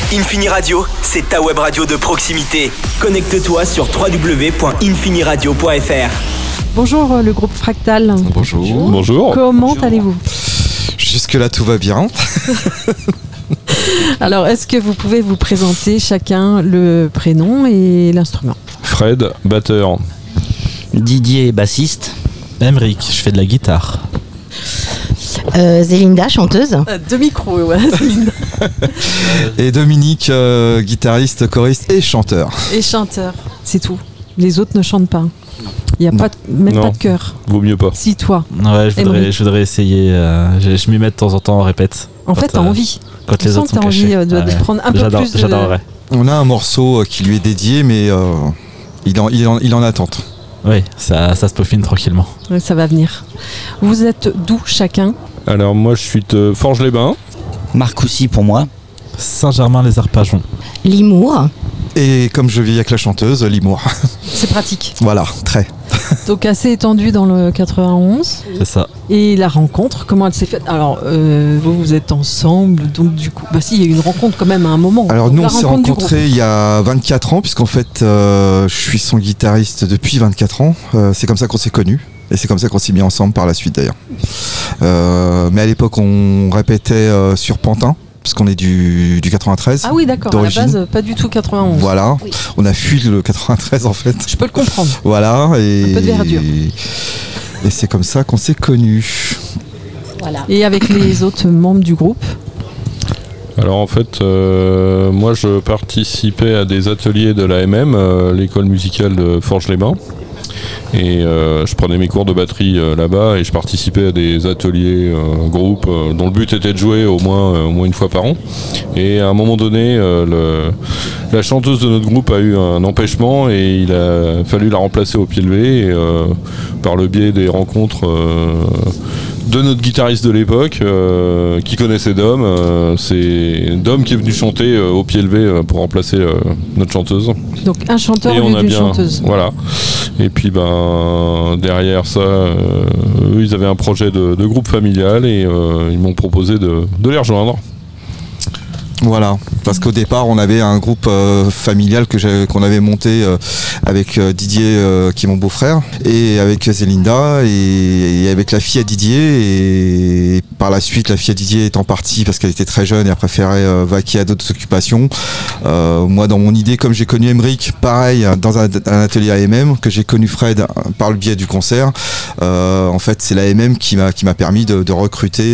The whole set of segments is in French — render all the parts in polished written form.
Infini Radio, c'est ta web radio de proximité. Connecte-toi sur www.infiniradio.fr. Bonjour le groupe Fractal. Bonjour. Bonjour. Comment allez-vous ? Jusque-là, tout va bien. Alors, est-ce que vous pouvez vous présenter chacun le prénom et l'instrument ? Fred, batteur. Didier, bassiste. Emeric, je fais de la guitare. Zélinda, chanteuse. Deux micros, ouais. Et Dominique, guitariste, choriste et chanteur. Et chanteur, c'est tout. Les autres ne chantent pas. Il n'y a pas même Non. pas de chœur. Vaut mieux pas. Si, toi. Ouais, je voudrais essayer. Je m'y mets de temps en temps, on répète. En fait, t'as envie. Quand les autres sont t'as envie cachés. de prendre un peu plus de... J'adorerais. On a un morceau qui lui est dédié, mais il en attente. Oui, ça se peaufine tranquillement. Ouais, ça va venir. Vous êtes d'où chacun ? Alors moi je suis de Forges-les-Bains. Marcoussis pour moi. Saint-Germain-les-Arpajons. Limour. Et comme je vis avec la chanteuse, Limour. C'est pratique. Voilà, très. Donc assez étendu dans le 91. C'est ça. Et la rencontre, comment elle s'est faite ? Alors, vous êtes ensemble, donc du coup... Bah si, il y a eu une rencontre quand même à un moment. Alors nous, La on s'est rencontre du rencontrés il y a 24 ans, puisqu'en fait, je suis son guitariste depuis 24 ans. C'est comme ça qu'on s'est connus. Et c'est comme ça qu'on s'est mis ensemble par la suite d'ailleurs. Mais à l'époque, on répétait sur Pantin, parce qu'on est du 93. Ah oui, d'accord, d'origine. à la base, pas du tout 91. Voilà, Oui. on a fui le 93 en fait. Je peux le comprendre. Voilà, et Un peu de verdure. Et c'est comme ça qu'on s'est connus. Voilà. Et avec les autres membres du groupe ? Alors en fait, moi je participais à des ateliers de l'AMM, l'école musicale de Forges-les-Bains. Et je prenais mes cours de batterie là-bas et je participais à des ateliers groupes dont le but était de jouer au moins une fois par an. Et à un moment donné, la chanteuse de notre groupe a eu un empêchement et il a fallu la remplacer au pied levé. Et, par le biais des rencontres de notre guitariste de l'époque qui connaissait Dom, c'est Dom qui est venu chanter au pied levé pour remplacer notre chanteuse. Donc un chanteur Et au on lieu a d'une bien, chanteuse. voilà. Et puis derrière ça, eux ils avaient un projet de groupe familial et ils m'ont proposé de les rejoindre. Voilà, parce qu'au départ, on avait un groupe familial qu'on avait monté avec Didier, qui est mon beau-frère, et avec Zélinda, et avec la fille à Didier. Et par la suite, la fille à Didier étant partie parce qu'elle était très jeune et a préféré vaquer à d'autres occupations. Moi, dans mon idée, comme j'ai connu Emeric, pareil, dans un atelier AMM, que j'ai connu Fred par le biais du concert, en fait, c'est l'AMM qui m'a permis de recruter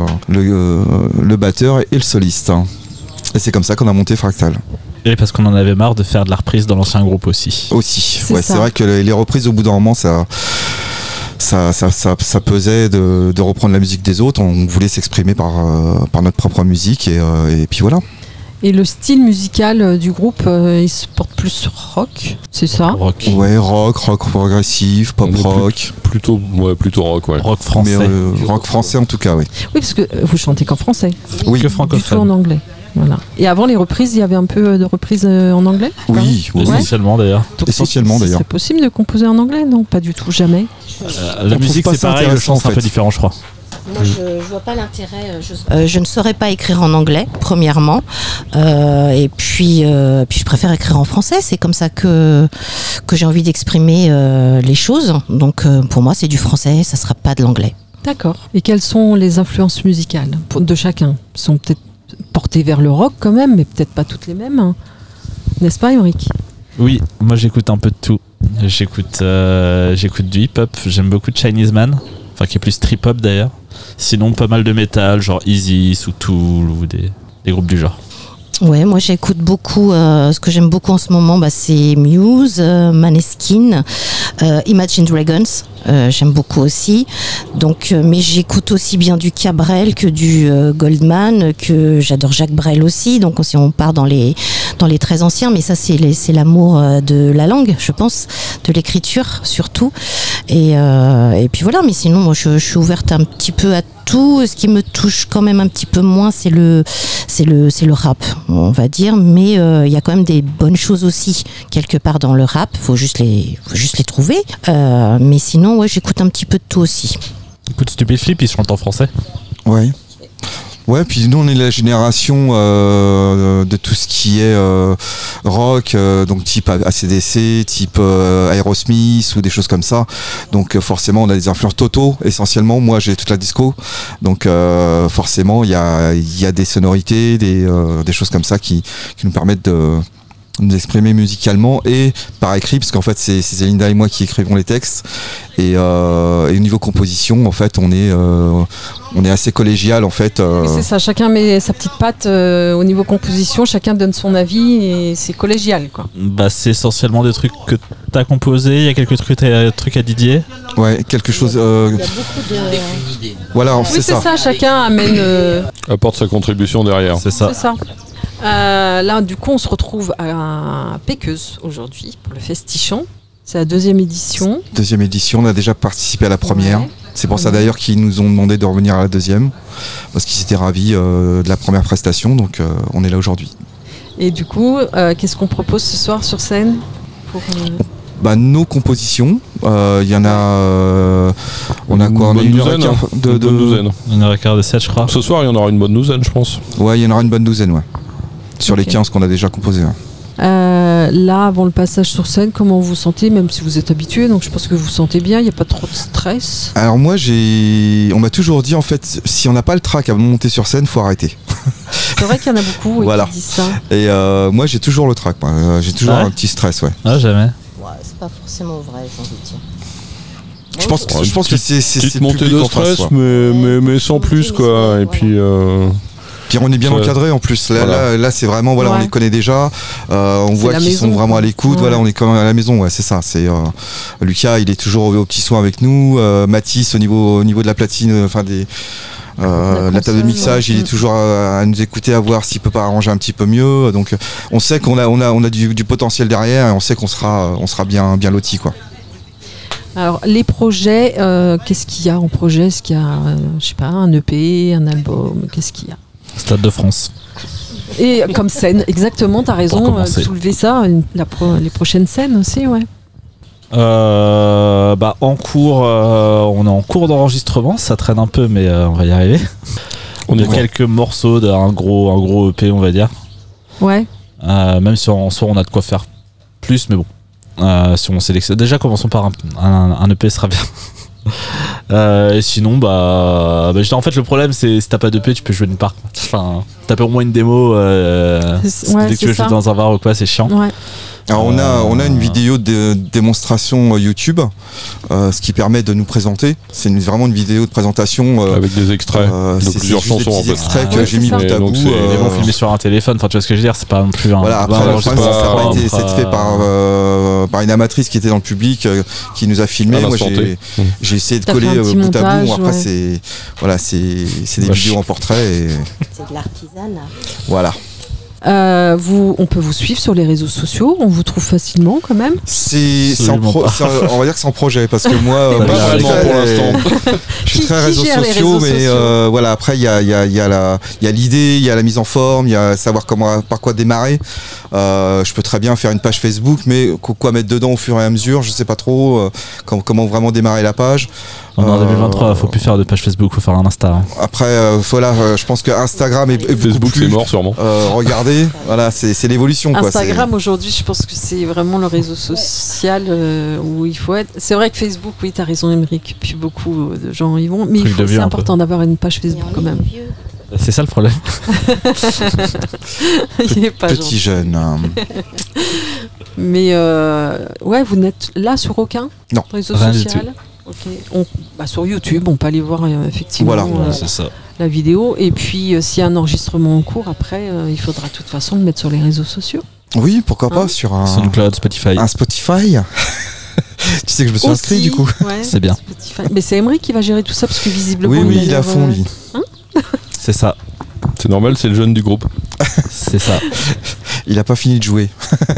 le batteur et le soliste. Et c'est comme ça qu'on a monté Fractal. Et parce qu'on en avait marre de faire de la reprise dans l'ancien groupe aussi. C'est vrai que les reprises au bout d'un moment, ça pesait de reprendre la musique des autres. On voulait s'exprimer par notre propre musique et puis voilà. Et le style musical du groupe, il se porte plus rock, c'est ça ? Rock. Ouais, rock progressif, pop rock. Plutôt rock, ouais. Rock français. Mais rock français en tout cas, oui. Oui, parce que vous chantez qu'en français, Oui, Que du tout francophone. en anglais. Voilà. Et avant les reprises, il y avait un peu de reprises en anglais ? oui. Essentiellement d'ailleurs. Donc, Essentiellement, d'ailleurs. C'est possible de composer en anglais ? Non, pas du tout, jamais. La On musique trouve pas c'est ça pareil, le intéressant, chant c'est en un peu fait. différent je crois. Moi, je vois pas l'intérêt. Je ne saurais pas écrire en anglais, premièrement. Et puis je préfère écrire en français. C'est comme ça que j'ai envie d'exprimer les choses. Donc, pour moi, c'est du français. Ça sera pas de l'anglais. D'accord. Et quelles sont les influences musicales de chacun ? Ils sont peut-être portées vers le rock quand même, mais peut-être pas toutes les mêmes. Hein. N'est-ce pas, Emeric ? Oui, moi j'écoute un peu de tout. J'écoute du hip-hop, j'aime beaucoup de Chinese Man, enfin qui est plus trip-hop d'ailleurs. Sinon pas mal de métal, genre Isis ou Tool ou des groupes du genre. Ouais, moi j'écoute beaucoup. Ce que j'aime beaucoup en ce moment, c'est Muse, Maneskin, Imagine Dragons. J'aime beaucoup aussi. Donc, mais j'écoute aussi bien du Cabrel que du Goldman, que j'adore Jacques Brel aussi. Donc, si on part dans les très anciens, mais ça c'est l'amour de la langue, je pense, de l'écriture surtout. Et puis voilà. Mais sinon, moi je suis ouverte un petit peu à tout. Ce qui me touche quand même un petit peu moins, c'est le rap, on va dire. Mais il y a quand même des bonnes choses aussi quelque part dans le rap. Faut juste les trouver. Mais sinon, ouais, j'écoute un petit peu de tout aussi. Écoute, Stupid Flip, ils chantent en français. Ouais. Ouais, puis nous on est la génération de tout ce qui est rock, donc type AC/DC, type Aerosmith ou des choses comme ça. Donc forcément on a des influences Toto essentiellement. Moi j'ai toute la disco, donc forcément il y a des sonorités, des choses comme ça qui nous permettent de nous exprimer musicalement et par écrit, parce qu'en fait c'est Zélinda et moi qui écrivons les textes, et au niveau composition en fait on est assez collégial en fait. Oui, c'est ça, chacun met sa petite patte au niveau composition, chacun donne son avis et c'est collégial quoi. Bah, c'est essentiellement des trucs que t'as composés, il y a quelques trucs à Didier. Ouais, quelque chose. Il y a beaucoup de... Voilà, Oui, c'est ça, chacun amène. Apporte sa contribution derrière. C'est ça. C'est ça. Là, du coup, on se retrouve à Péqueuse aujourd'hui pour le Festichon. C'est la 2e édition. Deuxième édition, on a déjà participé à la première. Ouais. C'est pour ça d'ailleurs qu'ils nous ont demandé de revenir à la 2e, parce qu'ils étaient ravis de la première prestation, donc on est là aujourd'hui. Et du coup, qu'est-ce qu'on propose ce soir sur scène pour, Bah, nos compositions, il y en a. On a quoi? On a Une une heure et douzaine, quart une bonne douzaine. 1h15 de 7, je crois. Ce soir, il y en aura une bonne douzaine, je pense. Ouais, il y en aura une bonne douzaine, ouais. Sur les Ok. 15 qu'on a déjà composés. Ouais. là, avant le passage sur scène, comment vous vous sentez, même si vous êtes habitué, donc je pense que vous vous sentez bien, il n'y a pas trop de stress. Alors moi, on m'a toujours dit en fait, si on n'a pas le trac à monter sur scène, faut arrêter. C'est vrai qu'il y en a beaucoup oui, Voilà. qui disent ça. Et moi, j'ai toujours le trac. Moi. J'ai toujours Ah ouais un petit stress, ouais. Ah, jamais. Ouais, c'est pas forcément vrai, j'ai envie de dire. Je pense que c'est Petite le montée public de en face, stress, quoi. mais sans plus, quoi. Et puis. Puis on est bien Ouais. encadré en plus. Là, Voilà. là c'est vraiment, voilà, Ouais. on les connaît déjà. On voit la qu'ils sont maison, vraiment à quoi. l'écoute. Ouais. Voilà, on est quand même à la maison. Ouais, c'est ça. C'est Lucas, il est toujours au petit soin avec nous. Mathis au niveau de la platine, enfin des. La table de console, mixage, ouais. il est toujours à nous écouter, à voir s'il peut pas arranger un petit peu mieux. Donc, on sait qu'on a du potentiel derrière, et on sait qu'on sera bien loti, quoi. Alors, les projets, qu'est-ce qu'il y a en projet? Est-ce qu'il y a, je sais pas, un EP, un album? Qu'est-ce qu'il y a? Stade de France. Et comme scène, exactement, t'as Pour raison, commencer. soulever ça, les prochaines scènes aussi, ouais. Bah, en cours, on est en cours d'enregistrement, ça traîne un peu, mais on va y arriver. On Il y est a quelques morceaux d'un gros EP, on va dire. Ouais. Même si en soi on a de quoi faire plus, mais bon. Si on sélectionne, déjà commençons par un EP sera bien. Et sinon en fait le problème c'est si t'as pas d'EP tu peux jouer d'une part. Enfin t'as pas au moins une démo. C'est- ouais, dès que tu veux c'est ça. jouer dans un bar ou quoi c'est chiant. Ouais. Alors on a une vidéo de démonstration YouTube, ce qui permet de nous présenter. C'est vraiment une vidéo de présentation. Avec des extraits de c'est plusieurs juste des chansons, en petits fait. extraits Ah, que ouais, j'ai c'est mis ça. bout à Donc bout. c'est- Mais bon filmé sur un téléphone, enfin tu vois ce que je veux dire, c'est pas non plus un. Voilà, après, un le problème, enregistrement ça a pas propre, été fait par une amatrice qui était dans le public, qui nous a filmé. À Moi, l'instant T. j'ai essayé de T'as coller fait un petit bout à montage, bout. Après, ouais. c'est des Vache. vidéos en portrait. Et C'est de l'artisanat. voilà. On peut vous suivre sur les réseaux sociaux, on vous trouve facilement quand même. C'est Absolument pas. on va dire que c'est en projet parce que moi, Pas moi, vraiment pour l'instant. je suis Qui- très qui réseaux gère les sociaux, réseaux mais sociaux voilà, après il y a l'idée, il y a la mise en forme, il y a savoir par quoi démarrer. Je peux très bien faire une page Facebook, mais quoi mettre dedans au fur et à mesure, je sais pas trop comment vraiment démarrer la page. On est en 2023, faut plus faire de page Facebook, faut faire un Insta. Hein. Après, voilà, je pense que Instagram est beaucoup Facebook, c'est plus. mort, sûrement. Regardez, voilà, c'est l'évolution. Quoi, Instagram aujourd'hui, je pense que c'est vraiment le réseau social où il faut être. C'est vrai que Facebook, oui, t'as raison, Émeric, puis beaucoup de gens y vont, mais Truc de vieux, c'est un important d'avoir une page Et Facebook on quand est même. vieux. C'est ça le problème. Il est pas Petit gentil. jeune. Mais ouais, vous n'êtes là sur aucun Non, réseau rien du social. Ok. Sur YouTube, on peut aller voir effectivement Voilà. C'est ça. la vidéo. Et puis, s'il y a un enregistrement en cours, après, il faudra de toute façon le mettre sur les réseaux sociaux. Oui, pourquoi pas Hein sur un SoundCloud, Spotify. Spotify. Tu sais que je me suis inscrit Aussi, du coup. ouais, C'est bien. Spotify. Mais c'est Émeric qui va gérer tout ça parce que visiblement. Oui, il est a à fond lui. C'est ça. C'est normal, c'est le jeune du groupe. C'est ça. Il a pas fini de jouer.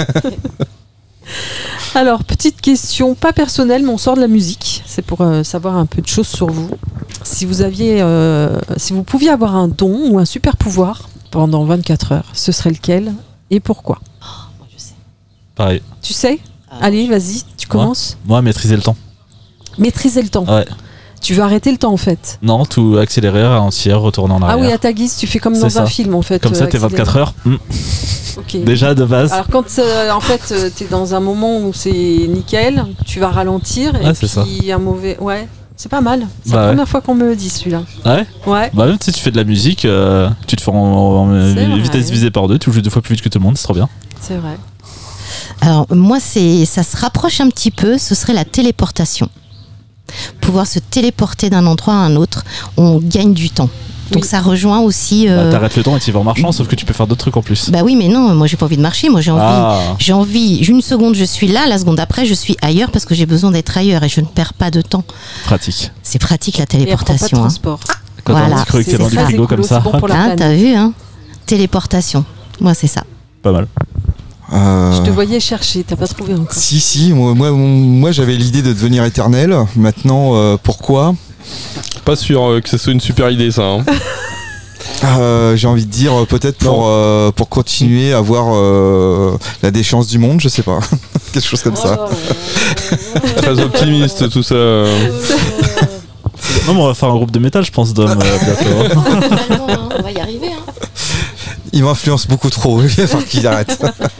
Alors, petite question, pas personnelle, mais on sort de la musique. C'est pour savoir un peu de choses sur vous. Si vous pouviez avoir un don ou un super pouvoir pendant 24 heures, ce serait lequel et pourquoi? Moi, je sais. Pareil. Tu sais? Ah, Allez, vas-y, tu commences. Moi, maîtriser le temps. Maîtriser le temps. Ouais. Tu veux arrêter le temps en fait. Non, tout accélérer, ralentir, retourner en Ah arrière. oui, à ta guise, tu fais comme C'est dans ça. un film en fait. Comme ça, t'es 24 heures. Ok. Déjà de base. Alors quand en fait t'es dans un moment où c'est nickel, tu vas ralentir et Ouais, c'est puis un mauvais... Ouais, c'est pas mal. C'est Bah la ouais. première fois qu'on me le dit celui-là. Ouais. Ouais. Bah même tu sais, tu fais de la musique, tu te fais en C'est vrai. vitesse divisée par 2, tu joues 2 fois plus vite que tout le monde, c'est trop bien. C'est vrai. Alors moi, ça se rapproche un petit peu, ce serait la téléportation. Pouvoir se téléporter d'un endroit à un autre, on gagne du temps. Donc Oui. ça rejoint aussi... Bah, t'arrêtes le temps et tu vas en marchant, sauf que tu peux faire d'autres trucs en plus. Bah oui, mais non, moi j'ai pas envie de marcher, moi j'ai envie, une seconde je suis là, la seconde après je suis ailleurs parce que j'ai besoin d'être ailleurs et je ne perds pas de temps. Pratique. C'est pratique la Et elle prend pas de téléportation. Hein. transport. Quand Voilà. on cru que t'es C'est dans du ça. frigo C'est comme cool, ça, c'est bon pour la Hein, planète. t'as vu, hein? Téléportation. Moi c'est ça. pas mal. Je te voyais chercher, t'as pas trouvé encore. Si, moi j'avais l'idée de devenir éternel. Maintenant, pourquoi Pas sûr que ce soit une super idée ça. Hein. J'ai envie de dire peut-être pour continuer à voir la déchéance du monde, je sais pas. Quelque chose comme ça. Très optimiste tout ça. Non, mais on va faire un groupe de métal, je pense, Dom, bientôt. On va y arriver. Hein. Il m'influence beaucoup trop, il va falloir qu'il arrête.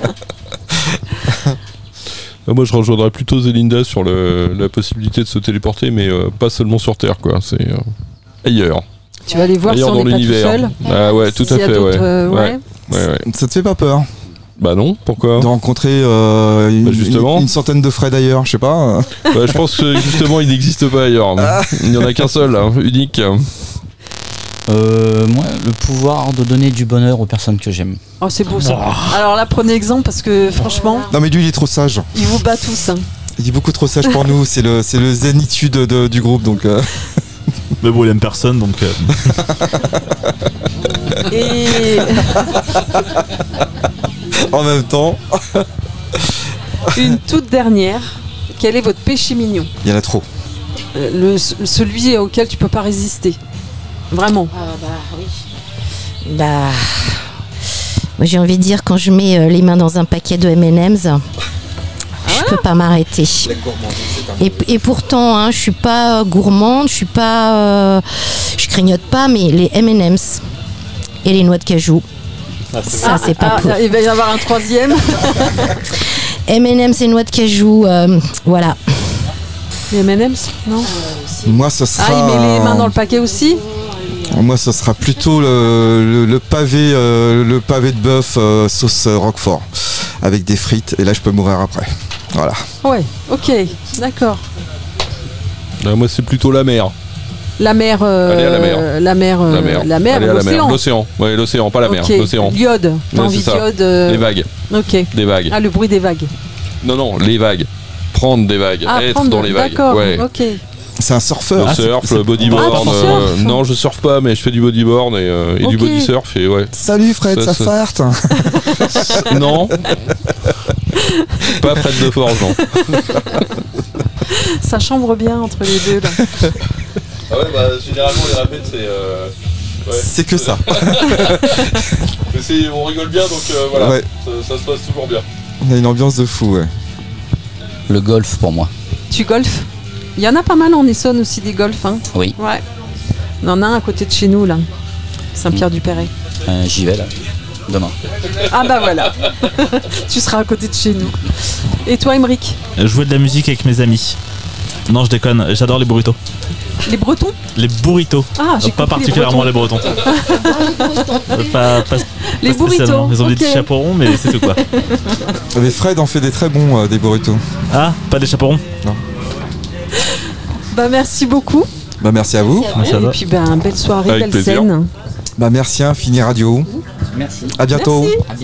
Moi je rejoindrais plutôt Zelinda sur la possibilité de se téléporter, mais pas seulement sur Terre quoi. C'est ailleurs. Tu vas aller voir si Ailleurs on dans n'est pas tout l'univers. seul. Ah ouais, tout S'il à y a fait, d'autres, ouais. Ouais. Ça te fait pas peur Bah non, pourquoi de rencontrer justement. une centaine de Fred ailleurs, je sais pas. Bah, je pense que justement il n'existe pas ailleurs. Il n'y en a qu'un seul, hein, unique. Moi, le pouvoir de donner du bonheur aux personnes que j'aime. Oh, c'est beau ça. Alors là, prenez exemple parce que franchement, Non mais lui il est trop sage. il vous bat tous. Hein. Il est beaucoup trop sage pour nous, c'est le zénitude du groupe donc. Mais bon, il aime personne, donc. Et En même temps, une toute dernière. Quel est votre péché mignon? il y en a trop. Celui auquel tu peux pas résister. Vraiment. Bah, moi j'ai envie de dire quand je mets les mains dans un paquet de M&M's, je peux pas m'arrêter. Et pourtant, hein, je suis pas gourmande, je suis pas, je grignote pas, mais les M&M's et les noix de cajou, ça c'est pas pour. Il va y avoir un troisième. M&M's et noix de cajou, voilà. Les M&M's? Non. Moi ce sera. Ah, il met les mains dans le paquet aussi. Moi ce sera plutôt le pavé de bœuf sauce Roquefort avec des frites et là je peux mourir après. Voilà. Ouais. Ok. D'accord. Moi c'est plutôt la mer. La mer. Allez à la mer. La mer. La mer. Allez à la mer. L'océan. L'océan. Ouais, l'océan, pas la mer. Ok. L'océan. L'iode. T'as Ouais, envie c'est ça. d'iode. Les vagues. Ok. Des vagues. Ah, le bruit des vagues. Non, les vagues. Prendre des vagues. Ah, Être prendre- dans les vagues. D'accord. Ouais. Ok. C'est un surfeur. Le surf, c'est- bodyboard. Ah, tu surfes Non, je surfe pas, mais je fais du bodyboard et du Ok. body surf et ouais. Salut Fred, Ça, ça farte. Non. Pas Fred de Forge, non. Ça chambre bien entre les deux là. Ah ouais, bah généralement les rapettes c'est. C'est que ça. On rigole bien donc voilà. Ouais. Ça se passe toujours bien. On a une ambiance de fou, ouais. Le golf pour moi. Tu golfes? Il y en a pas mal en Essonne aussi des golfs. Hein. Oui. Ouais. On en a un à côté de chez nous là. Saint-Pierre-du-Perret. J'y vais là. Demain. Ah bah voilà. Tu seras à côté de chez nous. Et toi, Émeric? Jouer de la musique avec mes amis. Non, je déconne, j'adore les burritos. Les Bretons? Les burritos. Ah, j'ai Pas compris, particulièrement les Bretons. Pas Les spécialement. burritos. Ils ont des Ok. petits chaperons, mais c'est tout quoi. Mais Fred en fait des très bons des burritos. Ah, pas des chaperons. Bah merci beaucoup. Bah merci à vous. Merci à Et toi. puis belle soirée, Avec belle plaisir. scène. Bah merci Infini Radio. Merci. À bientôt. Merci.